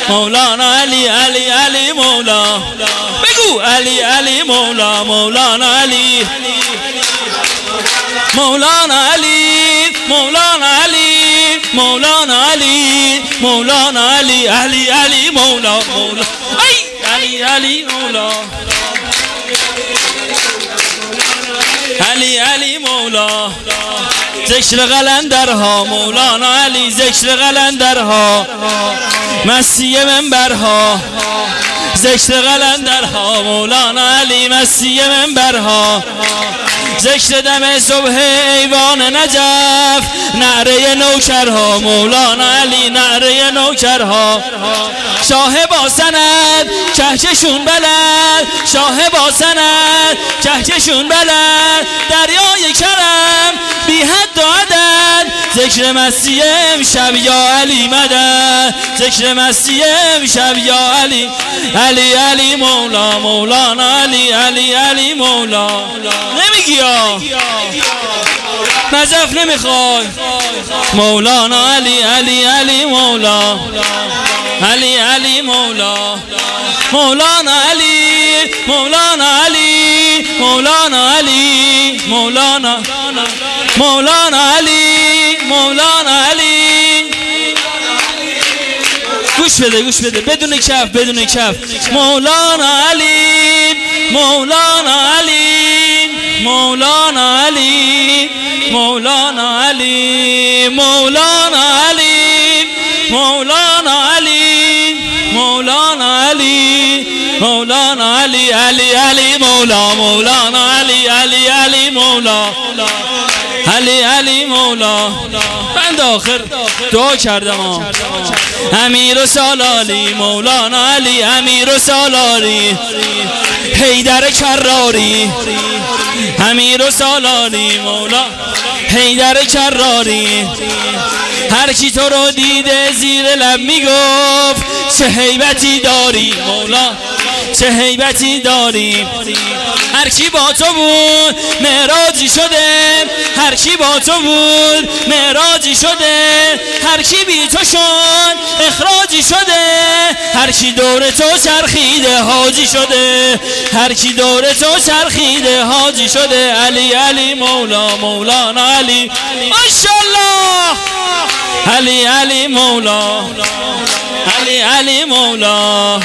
مولانا علی علی علی مولا بگو علی علی مولا مولانا علی مولانا علی مولانا علی مولانا علی مولانا علی علی علی مولا مولا ای علی علی مولا علی علی مولا ذکر قلندرها مولانا علی ذکر قلندرها مسیح منبرها ذکر قلندرها مولانا علی مسیح منبرها ذکر دم صبح ایوان نجف نعره نوکرها مولانا علی نعره نوکرها شاه با سند کهکشون بلد شاه با سند کهکشون بلد دریای کرم بی حد و عدد ذکر مسیح امشب یا علی مدد ذکر مسیح امشب یا علی علی علی مولا مولانا علی علی علی مولا نمیگی یا نجف نمیخوای مولانا علی علی علی مولا علی علی مولا مولانا علی مولانا علی مولانا علی مولانا مولانا علی مولانا علی گوش بده بدون کف بدون کف مولانا علی مولانا علی مولانا علی مولانا علی مولانا علی مولانا علی مولانا علی مولانا علی علی علی مولا مولانا علی علی علی مولا علی علی مولا من آخر دعا کردم امیر و سالاری مولانا علی امیر و سالاری حیدر کراری امیر و سالاری مولا حیدر کراری هر کی تو رو دیده زیر لب میگفت چه هیبتی داری مولا چه هیبتی داری هر کی با تو بود معراجی شده هر کی با تو بود معراجی شده هر کی بی تو شد اخراجی شده هر کی دور تو چرخیده حاجی شده هر کی دور تو چرخیده حاجی شده علی علی مولا مولانا علی ماشاءالله علی علی مولا علی علی مولا